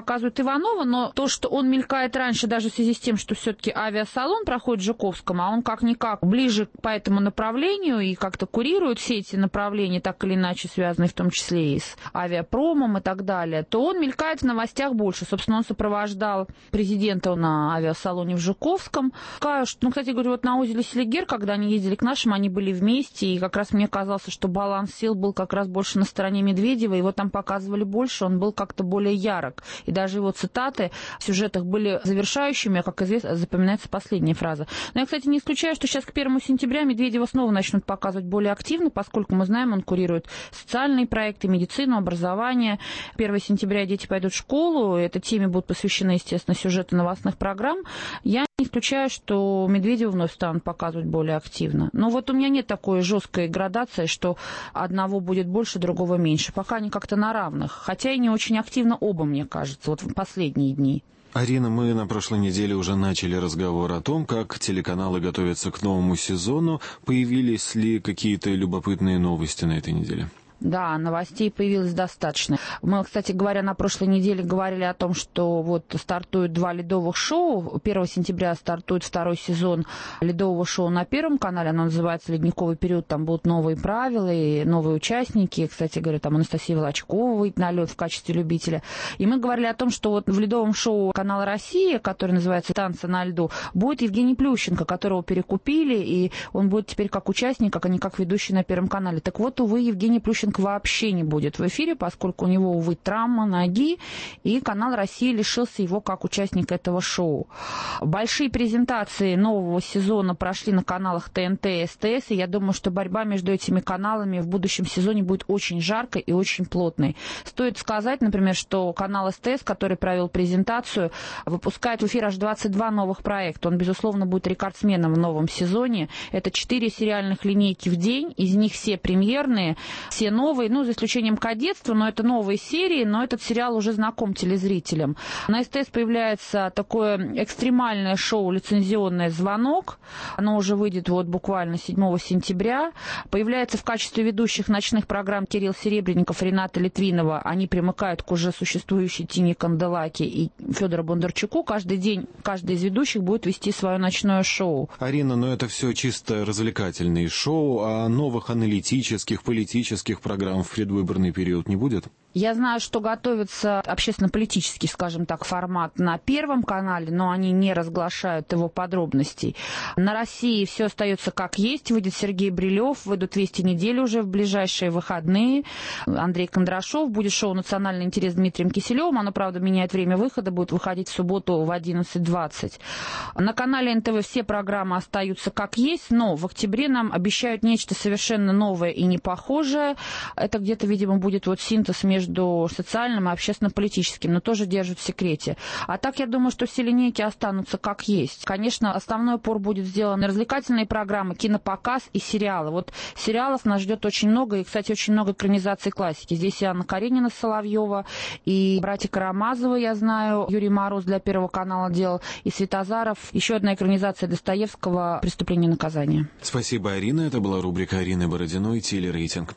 показывают Иванова, но то, что он мелькает раньше, даже в связи с тем, что все-таки авиасалон проходит в Жуковском, а он как-никак ближе по этому направлению и как-то курирует все эти направления, так или иначе связанные в том числе и с авиапромом и так далее, то он мелькает в новостях больше. Собственно, он сопровождал президента на авиасалоне в Жуковском. Ну, кстати говоря, вот на озере Селигер, когда они ездили к нашим, они были вместе, и как раз мне казалось, что баланс сил был как раз больше на стороне Медведева, его там показывали больше, он был как-то более ярок. И даже его цитаты в сюжетах были завершающими, а, как известно, запоминается последняя фраза. Но я, кстати, не исключаю, что сейчас к первому сентября Медведева снова начнут показывать более активно, поскольку мы знаем, он курирует социальные проекты, медицину, образование. первого сентября дети пойдут в школу, этой теме будут посвящены, естественно, сюжеты новостных программ. Я не исключаю, что Медведева вновь станут показывать более активно. Но вот у меня нет такой жесткой градации, что одного будет больше, другого меньше. Пока они как-то на равных. Хотя и не очень активно оба, мне кажется, вот в последние дни. Арина, мы на прошлой неделе уже начали разговор о том, как телеканалы готовятся к новому сезону. Появились ли какие-то любопытные новости на этой неделе? Да, новостей появилось достаточно. Мы, кстати говоря, на прошлой неделе говорили о том, что вот стартуют два ледовых шоу. первого сентября стартует второй сезон ледового шоу на Первом канале. Оно называется «Ледниковый период». Там будут новые правила и новые участники. Кстати говоря, там Анастасия Волочкова выйдет на лед в качестве любителя. И мы говорили о том, что вот в ледовом шоу канала «Россия», который называется «Танцы на льду», будет Евгений Плющенко, которого перекупили, и он будет теперь как участник, а не как ведущий на Первом канале. Так вот, увы, Евгений Плющенко вообще не будет в эфире, поскольку у него, увы, травма ноги, и канал «Россия» лишился его как участника этого шоу. Большие презентации нового сезона прошли на каналах ТНТ и СТС, и я думаю, что борьба между этими каналами в будущем сезоне будет очень жаркой и очень плотной. Стоит сказать, например, что канал СТС, который провел презентацию, выпускает в эфир аж двадцать два новых проекта. Он, безусловно, будет рекордсменом в новом сезоне. Это четыре сериальных линейки в день, из них все премьерные, все новые. Новые, ну, за исключением «Кадетства», но это новые серии, но этот сериал уже знаком телезрителям. На СТС появляется такое экстремальное шоу лицензионное «Звонок». Оно уже выйдет вот буквально седьмого сентября. Появляется в качестве ведущих ночных программ Кирилл Серебренников, Рената Литвинова. Они примыкают к уже существующей Тине Канделаки и Федору Бондарчуку. Каждый день каждый из ведущих будет вести свое ночное шоу. Арина, но это все чисто развлекательные шоу, а новых аналитических, политических программ программ в предвыборный период не будет? Я знаю, что готовится общественно-политический, скажем так, формат на Первом канале, но они не разглашают его подробностей. На России все остается как есть. Выйдет Сергей Брилев, выйдут «Вести недели» уже в ближайшие выходные. Андрей Кондрашов, будет шоу «Национальный интерес» с Дмитрием Киселевым. Оно, правда, меняет время выхода, будет выходить в субботу в одиннадцать двадцать. На канале эн тэ вэ все программы остаются как есть, но в октябре нам обещают нечто совершенно новое и непохожее. Это где-то, видимо, будет вот синтез между между социальным и общественно-политическим, но тоже держат в секрете. А так, я думаю, что все линейки останутся как есть. Конечно, основной упор будет сделан на развлекательные программы, кинопоказ и сериалы. Вот сериалов нас ждет очень много, и, кстати, очень много экранизаций классики. Здесь и Анна Каренина Соловьева, и братья Карамазовы, я знаю, Юрий Мороз для Первого канала делал, и Светозаров. Еще одна экранизация Достоевского «Преступление и наказание». Спасибо, Арина. Это была рубрика Арины Бородиной «Телерейтинг».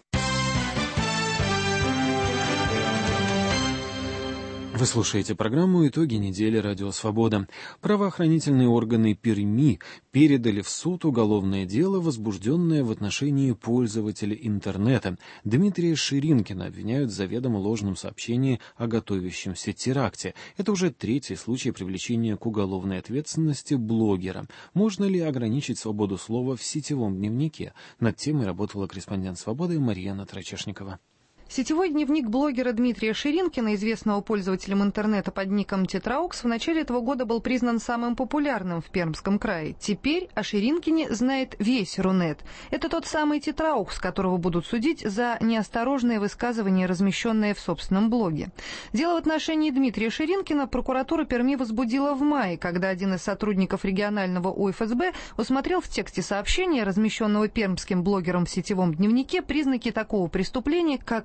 Вы слушаете программу «Итоги недели. Радио Свобода». Правоохранительные органы Перми передали в суд уголовное дело, возбужденное в отношении пользователя интернета. Дмитрия Ширинкина обвиняют в заведомо ложном сообщении о готовящемся теракте. Это уже третий случай привлечения к уголовной ответственности блогера. Можно ли ограничить свободу слова в сетевом дневнике? Над темой работала корреспондент «Свободы» Марьяна Трачешникова. Сетевой дневник блогера Дмитрия Ширинкина, известного пользователям интернета под ником Тетраукс, в начале этого года был признан самым популярным в Пермском крае. Теперь о Ширинкине знает весь Рунет. Это тот самый Тетраукс, которого будут судить за неосторожные высказывания, размещенные в собственном блоге. Дело в отношении Дмитрия Ширинкина прокуратура Перми возбудила в мае, когда один из сотрудников регионального о эф эс бэ усмотрел в тексте сообщения, размещенного пермским блогером в сетевом дневнике, признаки такого преступления, как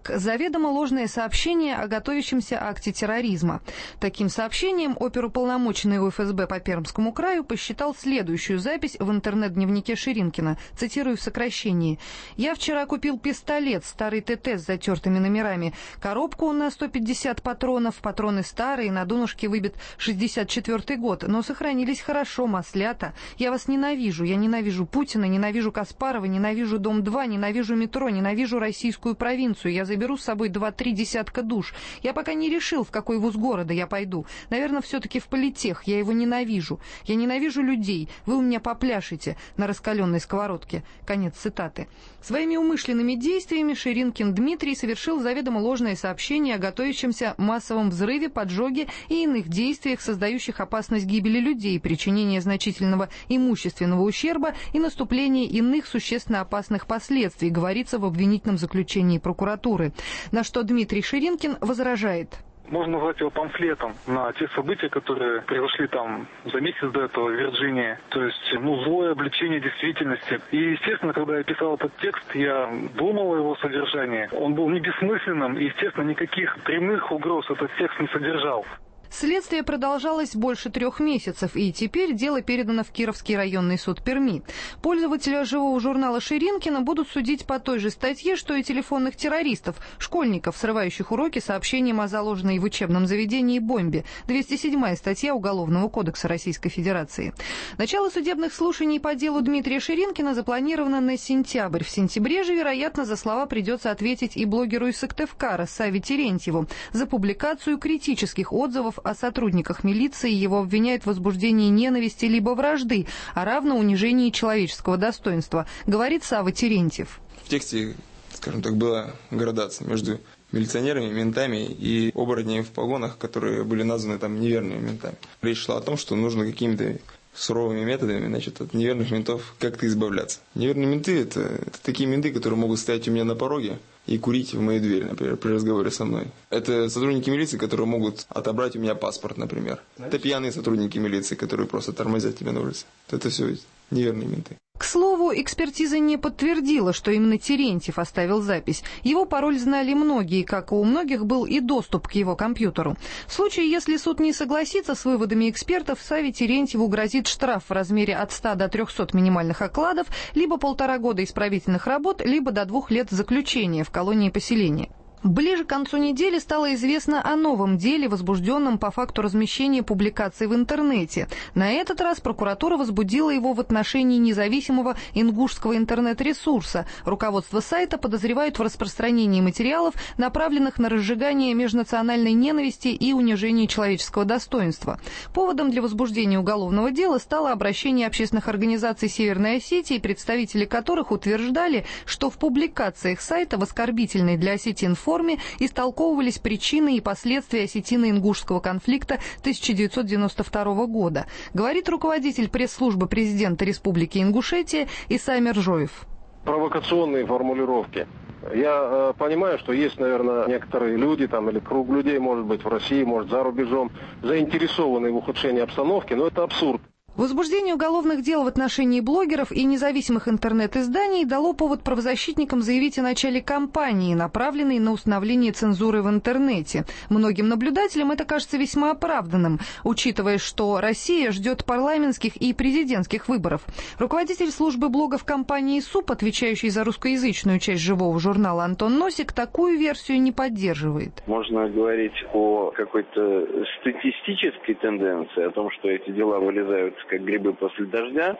Орск заведомо ложное сообщение о готовящемся акте терроризма. Таким сообщением оперуполномоченный эф эс бэ по Пермскому краю посчитал следующую запись в интернет-дневнике Ширинкина. Цитирую в сокращении. «Я вчера купил пистолет, старый тэ тэ с затертыми номерами. Коробку на сто пятьдесят патронов, патроны старые, на донышке выбит шестьдесят четвёртый год, но сохранились хорошо, маслята. Я вас ненавижу, я ненавижу Путина, ненавижу Каспарова, ненавижу Дом два, ненавижу метро, ненавижу российскую провинцию. Я заберу с собой два-три десятка душ. Я пока не решил, в какой вуз города я пойду. Наверное, все-таки в политех. Я его ненавижу. Я ненавижу людей. Вы у меня попляшете на раскаленной сковородке». Конец цитаты. Своими умышленными действиями Ширинкин Дмитрий совершил заведомо ложное сообщение о готовящемся массовом взрыве, поджоге и иных действиях, создающих опасность гибели людей, причинения значительного имущественного ущерба и наступления иных существенно опасных последствий, говорится в обвинительном заключении прокуратуры. На что Дмитрий Ширинкин возражает. Можно назвать его памфлетом на те события, которые произошли там за месяц до этого в Вирджинии. То есть, ну, злое обличение действительности. И, естественно, когда я писал этот текст, я думал о его содержании. Он был не бессмысленным, и, естественно, никаких прямых угроз этот текст не содержал. Следствие продолжалось больше трех месяцев, и теперь дело передано в Кировский районный суд Перми. Пользователя живого журнала Ширинкина будут судить по той же статье, что и телефонных террористов, школьников, срывающих уроки сообщением о заложенной в учебном заведении бомбе. двести седьмая статья Уголовного кодекса Российской Федерации. Начало судебных слушаний по делу Дмитрия Ширинкина запланировано на сентябрь. В сентябре же, вероятно, за слова придется ответить и блогеру из Сыктывкара Саве Терентьеву за публикацию критических отзывов о сотрудниках милиции. Его обвиняют в возбуждении ненависти либо вражды, а равно унижении человеческого достоинства, говорит Сава Терентьев. В тексте, скажем так, была градация между милиционерами, ментами и оборотнями в погонах, которые были названы там неверными ментами. Речь шла о том, что нужно какими-то суровыми методами, значит, от неверных ментов как-то избавляться. Неверные менты это, – это такие менты, которые могут стоять у меня на пороге и курить в мою дверь, например, при разговоре со мной. Это сотрудники милиции, которые могут отобрать у меня паспорт, например. Это пьяные сотрудники милиции, которые просто тормозят тебя на улице. Это все неверные менты. К слову, экспертиза не подтвердила, что именно Терентьев оставил запись. Его пароль знали многие, как и у многих был и доступ к его компьютеру. В случае, если суд не согласится с выводами экспертов, Саве Терентьеву грозит штраф в размере от ста до трехсот минимальных окладов, либо полтора года исправительных работ, либо до двух лет заключения в колонии поселения. Ближе к концу недели стало известно о новом деле, возбужденном по факту размещения публикаций в интернете. На этот раз прокуратура возбудила его в отношении независимого ингушского интернет-ресурса. Руководство сайта подозревают в распространении материалов, направленных на разжигание межнациональной ненависти и унижение человеческого достоинства. Поводом для возбуждения уголовного дела стало обращение общественных организаций Северной Осетии, представители которых утверждали, что в публикациях сайта в оскорбительной для осетин форме истолковывались причины и последствия осетино-ингушского конфликта тысяча девятьсот девяносто второго года, говорит руководитель пресс-службы президента Республики Ингушетия Исай Мержоев. Провокационные формулировки. Я э, понимаю, что есть, наверное, некоторые люди там, или круг людей, может быть, в России, может, за рубежом, заинтересованные в ухудшении обстановки, но это абсурд. Возбуждение уголовных дел в отношении блогеров и независимых интернет-изданий дало повод правозащитникам заявить о начале кампании, направленной на установление цензуры в интернете. Многим наблюдателям это кажется весьма оправданным, учитывая, что Россия ждет парламентских и президентских выборов. Руководитель службы блогов компании СУП, отвечающий за русскоязычную часть живого журнала Антон Носик, такую версию не поддерживает. Можно говорить о какой-то статистической тенденции, о том, что эти дела вылезают как грибы после дождя,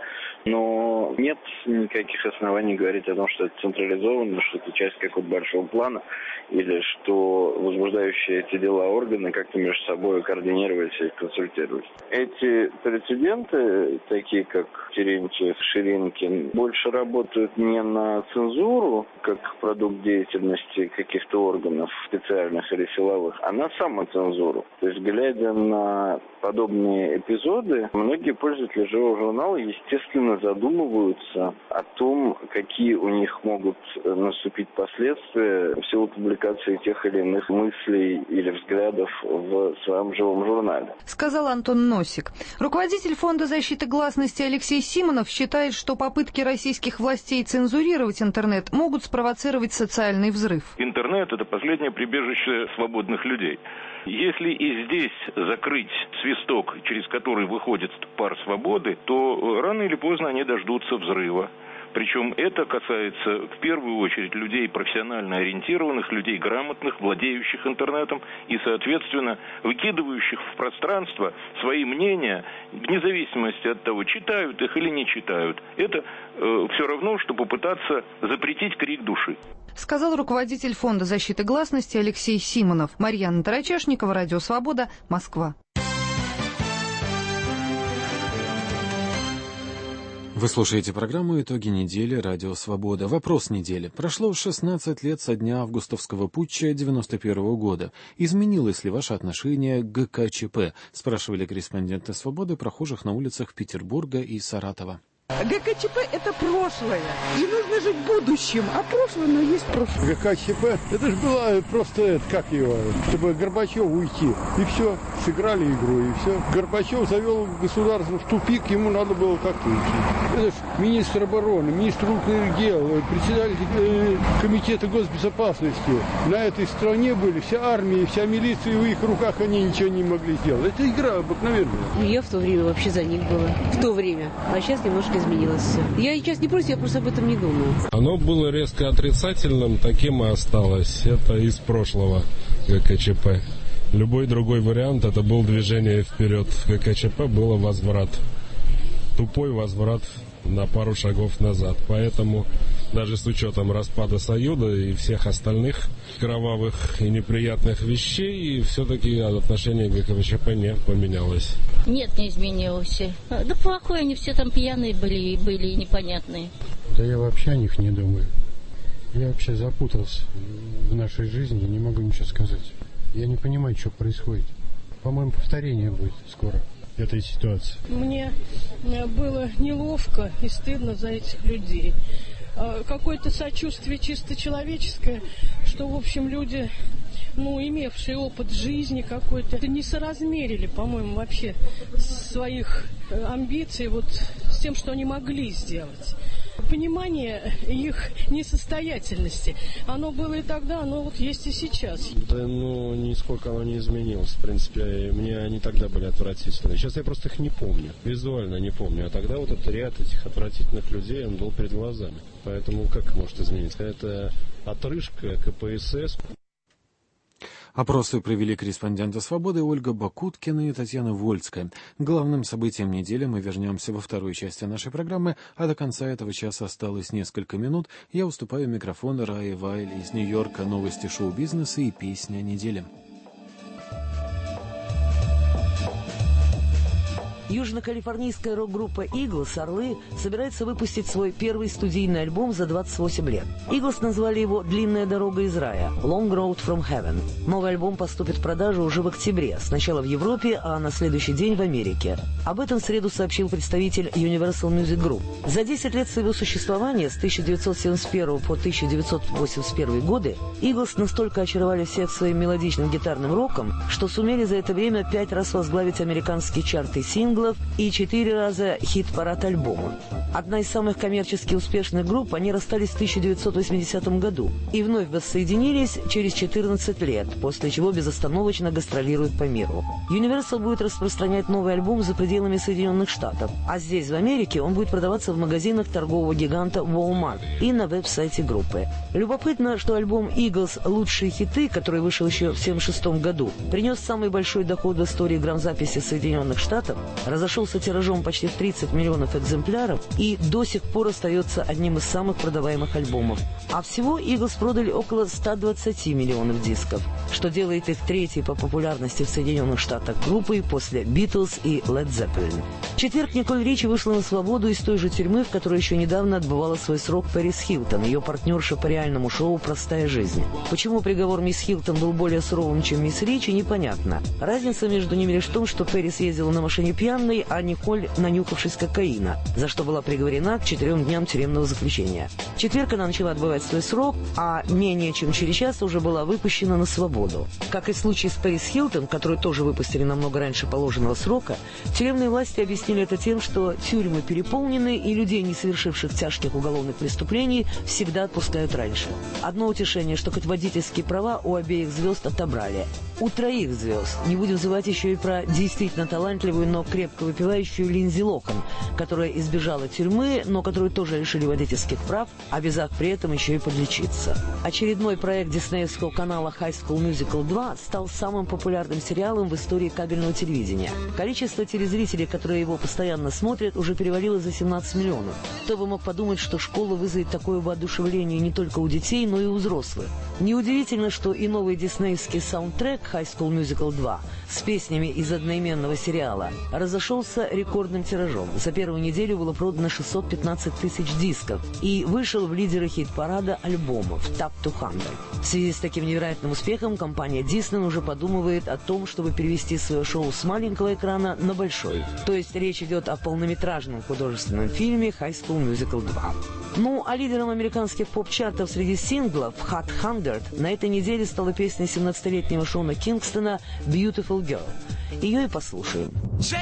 но нет никаких оснований говорить о том, что это централизованно, что это часть какого-то большого плана, или что возбуждающие эти дела органы как-то между собой координировались и консультировались. Эти прецеденты, такие как Терентьев, Ширинкин, больше работают не на цензуру, как продукт деятельности каких-то органов специальных или силовых, а на самоцензуру. То есть, глядя на подобные эпизоды, многие пользуются издатели живого журнала, естественно, задумываются о том, какие у них могут наступить последствия в силу публикации тех или иных мыслей или взглядов в своем живом журнале. Сказал Антон Носик. Руководитель Фонда защиты гласности Алексей Симонов считает, что попытки российских властей цензурировать интернет могут спровоцировать социальный взрыв. Интернет – это последнее прибежище свободных людей. Если и здесь закрыть свисток, через который выходит пар свободы, то рано или поздно они дождутся взрыва. Причем это касается в первую очередь людей профессионально ориентированных, людей грамотных, владеющих интернетом и, соответственно, выкидывающих в пространство свои мнения, вне зависимости от того, читают их или не читают. Это э, все равно, что попытаться запретить крик души. Сказал руководитель Фонда защиты гласности Алексей Симонов. Марьяна Тарачешникова, Радио Свобода, Москва. Вы слушаете программу «Итоги недели. Радио Свобода». Вопрос недели. Прошло шестнадцать лет со дня августовского путча девяносто первого года. Изменилось ли ваше отношение к гэ ка че пэ? Спрашивали корреспонденты «Свободы» прохожих на улицах Петербурга и Саратова. гэ ка че пэ – это прошлое, и нужно жить будущим, а прошлое, но есть прошлое. гэ ка че пэ, это же было просто, это, как его, чтобы Горбачев уйти, и все, сыграли игру, и все. Горбачев завел государство в тупик, ему надо было как-то уйти. Это же министр обороны, министр внутренних дел, председатель комитета госбезопасности. На этой стране были вся армия, вся милиция, и в их руках они ничего не могли сделать. Это игра обыкновенная. Я в то время вообще за них была, в то время, а сейчас немножко изменилось все. Я сейчас не против, я просто об этом не думаю. Оно было резко отрицательным, таким и осталось. Это из прошлого гэ ка че пэ. Любой другой вариант, это был движение вперед. гэ ка че пэ было возврат. Тупой возврат на пару шагов назад. Поэтому даже с учетом распада Союза и всех остальных кровавых и неприятных вещей, все-таки отношение к гэ ка че пэ не поменялось. Нет, не изменилось. Да плохое, они все там пьяные были, были и непонятные. Да я вообще о них не думаю. Я вообще запутался в нашей жизни, не могу ничего сказать. Я не понимаю, что происходит. По-моему, повторение будет скоро этой ситуации. Мне было неловко и стыдно за этих людей. Какое-то сочувствие чисто человеческое, что, в общем, люди, ну, имевшие опыт жизни какой-то, не соразмерили, по-моему, вообще своих амбиций вот с тем, что они могли сделать. Понимание их несостоятельности, оно было и тогда, оно вот есть и сейчас. Да, ну, нисколько оно не изменилось. В принципе, мне они тогда были отвратительные. Сейчас я просто их не помню, визуально не помню. А тогда вот этот ряд этих отвратительных людей, он был перед глазами. Поэтому как может измениться? Это отрыжка ка пэ эс эс. Опросы провели корреспонденты «Свободы» Ольга Бакуткина и Татьяна Вольская. К главным событиям недели мы вернемся во второй части нашей программы, а до конца этого часа осталось несколько минут. Я уступаю микрофон Рае Вайль из Нью-Йорка, новости шоу-бизнеса и песня недели. Южно-калифорнийская рок-группа Eagles «Орлы» собирается выпустить свой первый студийный альбом за двадцать восемь лет. Eagles назвали его «Длинная дорога из рая» (Long Road from Heaven). Новый альбом поступит в продажу уже в октябре, сначала в Европе, а на следующий день в Америке. Об этом в среду сообщил представитель Universal Music Group. За десять лет своего существования, с тысяча девятьсот семьдесят первого по тысяча девятьсот восемьдесят первый годы, Eagles настолько очаровали всех своим мелодичным гитарным роком, что сумели за это время пять раз возглавить американские чарты синглов и четыре раза хит-парад альбома. Одна из самых коммерчески успешных групп, они расстались в тысяча девятьсот восьмидесятом году и вновь воссоединились через четырнадцать лет, после чего безостановочно гастролируют по миру. Universal будет распространять новый альбом за пределами Соединенных Штатов, а здесь, в Америке, он будет продаваться в магазинах торгового гиганта Walmart и на веб-сайте группы. Любопытно, что альбом Eagles «Лучшие хиты», который вышел еще в семьдесят шестом году, принес самый большой доход в истории грамзаписи Соединенных Штатов, разошелся тиражом почти в тридцать миллионов экземпляров и до сих пор остается одним из самых продаваемых альбомов. А всего Eagles продали около ста двадцати миллионов дисков, что делает их третьей по популярности в Соединенных Штатах группой после Beatles и Led Zeppelin. В четверг Николь Ричи вышла на свободу из той же тюрьмы, в которой еще недавно отбывала свой срок Пэрис Хилтон, ее партнерша по реальному шоу «Простая жизнь». Почему приговор мисс Хилтон был более суровым, чем мисс Ричи, непонятно. Разница между ними лишь в том, что Пэрис ездила на машине пьяной, ванной, а Николь, нанюхавшись кокаина, за что была приговорена к четырем дням тюремного заключения. В четверг она начала отбывать свой срок, а менее чем через час уже была выпущена на свободу. Как и в случае с Пэрис Хилтон, которую тоже выпустили намного раньше положенного срока, тюремные власти объяснили это тем, что тюрьмы переполнены и людей, не совершивших тяжких уголовных преступлений, всегда отпускают раньше. Одно утешение, что хоть водительские права у обеих звезд отобрали. У троих звезд. Не будем забывать еще и про действительно талантливую, но крепко выпивающую Линдзи Лохан, которая избежала тюрьмы, но которую тоже лишили водительских прав, обязав при этом еще и подлечиться. Очередной проект диснеевского канала High School Musical два стал самым популярным сериалом в истории кабельного телевидения. Количество телезрителей, которые его постоянно смотрят, уже перевалило за семнадцать миллионов. Кто бы мог подумать, что школа вызовет такое воодушевление не только у детей, но и у взрослых. Неудивительно, что и новый диснеевский саундтрек High School Musical два с песнями из одноименного сериала разошелся рекордным тиражом. За первую неделю было продано шестьсот пятнадцать тысяч дисков и вышел в лидеры хит-парада альбомов Top сто. В связи с таким невероятным успехом компания Disney уже подумывает о том, чтобы перевести свое шоу с маленького экрана на большой. То есть речь идет о полнометражном художественном фильме High School Musical два. Ну, а лидером американских поп-чартов среди синглов Hot сто на этой неделе стала песня семнадцатилетнего Шона Кингстона «Beautiful Girl». Ее и послушаем.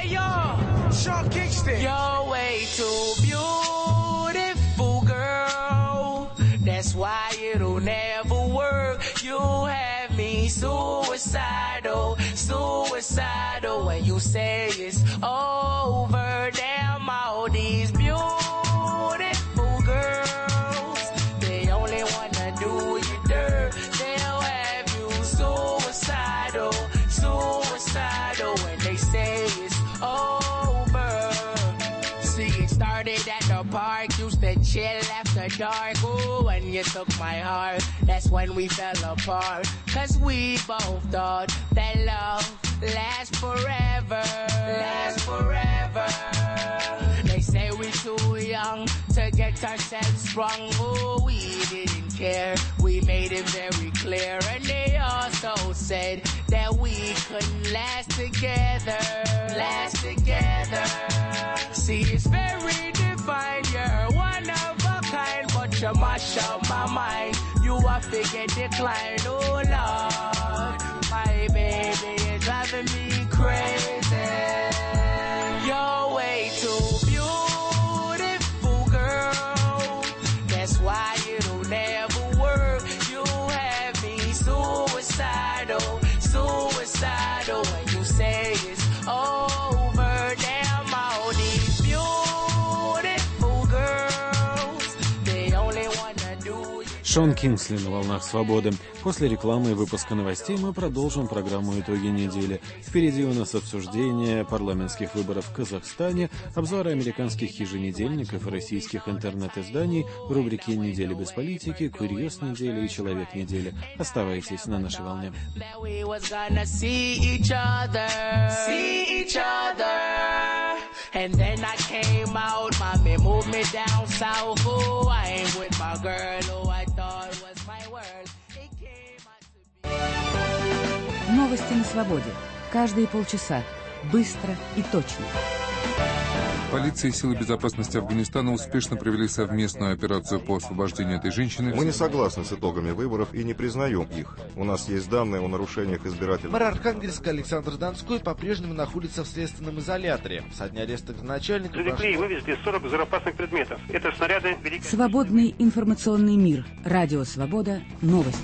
That's why it'll never work. You have me suicidal, suicidal when you say it's over. Damn, all these beautiful girls, they only wanna do you dirt. They'll have you suicidal, suicidal when they say it's over. See, it started at the park, used to chill after dark. Ooh, when you took my heart, that's when we fell apart. Cause we both thought that love lasts forever, lasts forever. They say we too young to get ourselves sprung. Ooh, we didn't care, we made it very clear. And they also said that we couldn't last together, last together. See, it's very divine, you're one of a kind, but you mash up my mind. You have to get declined, oh Lord. My baby is driving me crazy. You're way too beautiful, girl. That's why it'll never work. You have me suicidal, suicidal when you say it's over. Damn, all these beautiful girls, they only wanna do you. Шон Кингсли на волнах свободы. После рекламы и выпуска новостей мы продолжим программу «Итоги недели». Впереди у нас обсуждение парламентских выборов в Казахстане, обзоры американских еженедельников и российских интернет-изданий в рубрике «Неделя без политики», «Курьез недели» и «Человек недели». Оставайтесь на нашей волне. And then I came out, mommy moved me down south. Oh, I ain't with my girl who I thought was my world. Новости на свободе. Каждые полчаса. Быстро и точно. Полиция и силы безопасности Афганистана успешно провели совместную операцию по освобождению этой женщины. Мы не согласны с итогами выборов и не признаем их. У нас есть данные о нарушениях избирательных. Мэр Архангельска Александр Донской по-прежнему находится в следственном изоляторе. Со дня ареста начальника... Завлекли и вывезли сорок безопасных предметов. Это снаряды великой... Свободный информационный мир. Радио Свобода. Новости.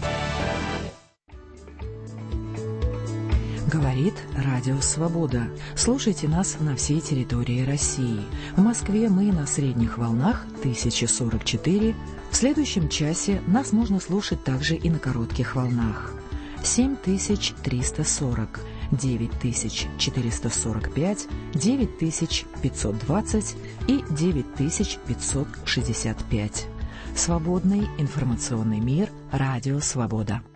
Говорит Радио Свобода. Слушайте нас на всей территории России. В Москве мы на средних волнах тысяча сорок четыре. В следующем часе нас можно слушать также и на коротких волнах. семь тысяч триста сорок, девять тысяч четыреста сорок пять, девять тысяч пятьсот двадцать и девять тысяч пятьсот шестьдесят пять. Свободный информационный мир. Радио Свобода.